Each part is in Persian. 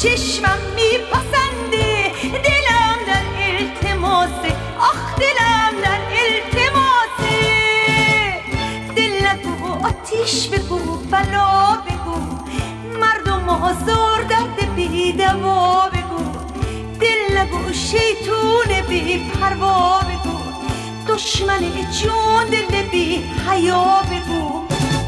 چشمم میپسنده، دلم در التماسه، آخ دلم در التماسه. دل نگو آتیش بگو، بلا بگو، مردم آزار درد بی دوا بگو. دل نگو شیطون بی پروا بگو، دشمن جون دل بی حیا بگو.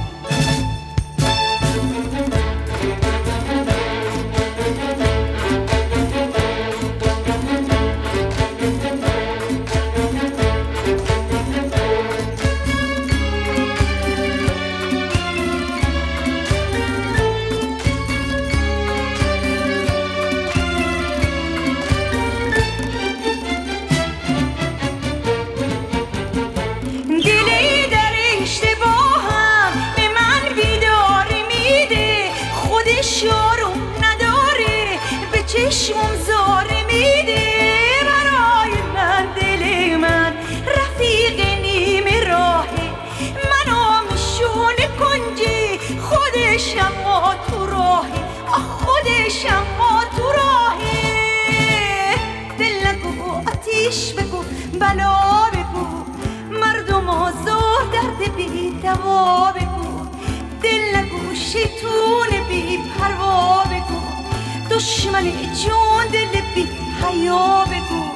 چشمم زاره میده برای من، دل من رفیق نیمه راهه، منو میشونه کنجی خودش اما تو راهه، آخ خودش اما تو راهه. دل نگو آتیش بگو، بلا بگو، مردم آزار درد بی دوا بگو. دل نگو شیطون بی پروا بگو، دشمن جون دل بی حیا بگو.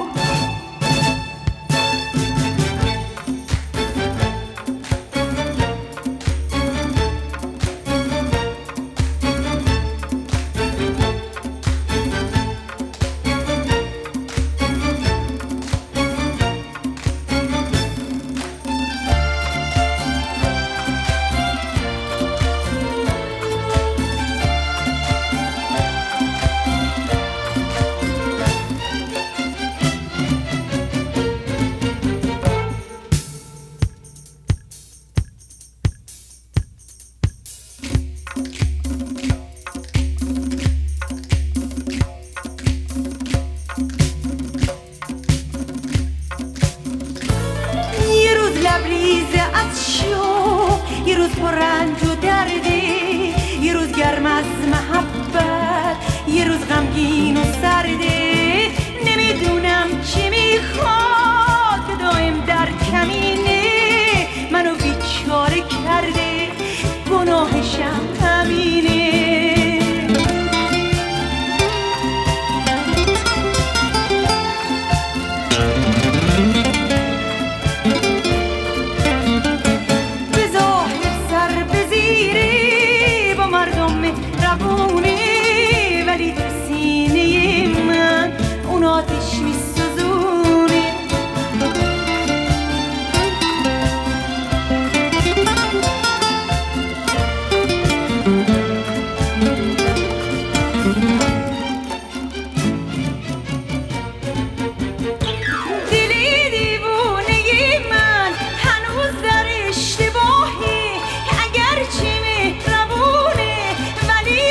لبریز از شوق، یه روز پر رنج و درده، یه روز گرم از محبت، یه روز غمگین و سرده. نمیدونم چی میخواد که دایم در کمینه منو بیچاره کرده، گناهشم همینه. ولی تو سینه من اون آتش میسوزونه. دلی دیوونه من هنوز در اشتباهی، اگرچه مهربونه ولی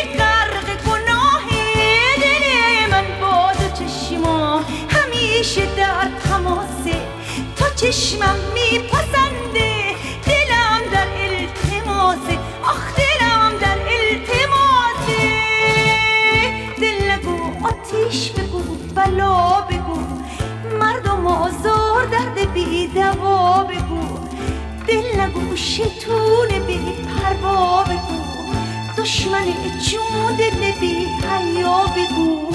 همیشه در تماسه. تا چشمم میپسنده، دلم در التماسه، آخ دلم در التماسه. دل نگو آتیش بگو، بلا بگو، مردم آزار درد بی دوا بگو. دل نگو شیطون بی پروا بگو، دشمن جون دل بی حیا بگو.